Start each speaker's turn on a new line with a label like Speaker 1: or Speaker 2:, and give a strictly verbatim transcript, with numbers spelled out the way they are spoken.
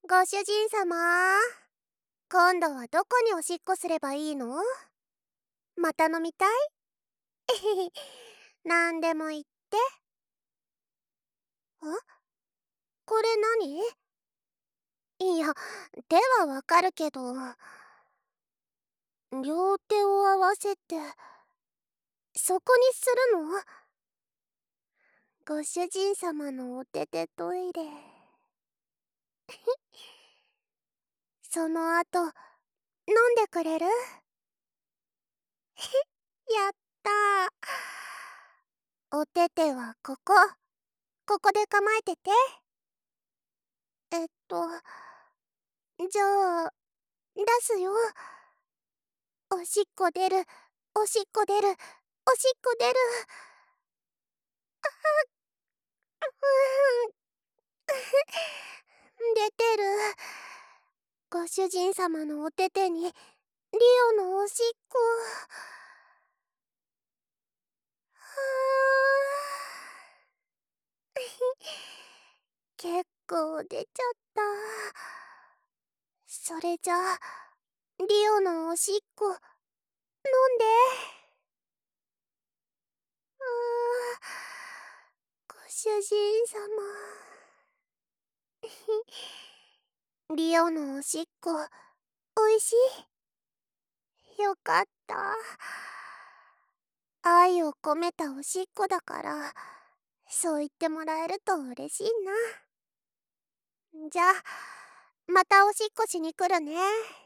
Speaker 1: ご主人様、今度はどこにおしっこすればいいの？また飲みたい？なんでも言って。あ、これ何？いや、手はわかるけど、両手を合わせて、そこにするの？ご主人様のお手手トイレ。その後、飲んでくれる？やったー。お手手はここ。ここで構えてて。えっと、じゃあ、出すよ。おしっこ出る、おしっこ出る、おしっこ出る。うーん。出てる。ご主人様のお手手に、リオのおしっこ。結構出ちゃった。それじゃあ、リオのおしっこ、飲んで。あー、ご主人様。リオのおしっこ、おいしい？よかった。愛を込めたおしっこだから、そう言ってもらえると嬉しいな。じゃあ、またおしっこしに来るね。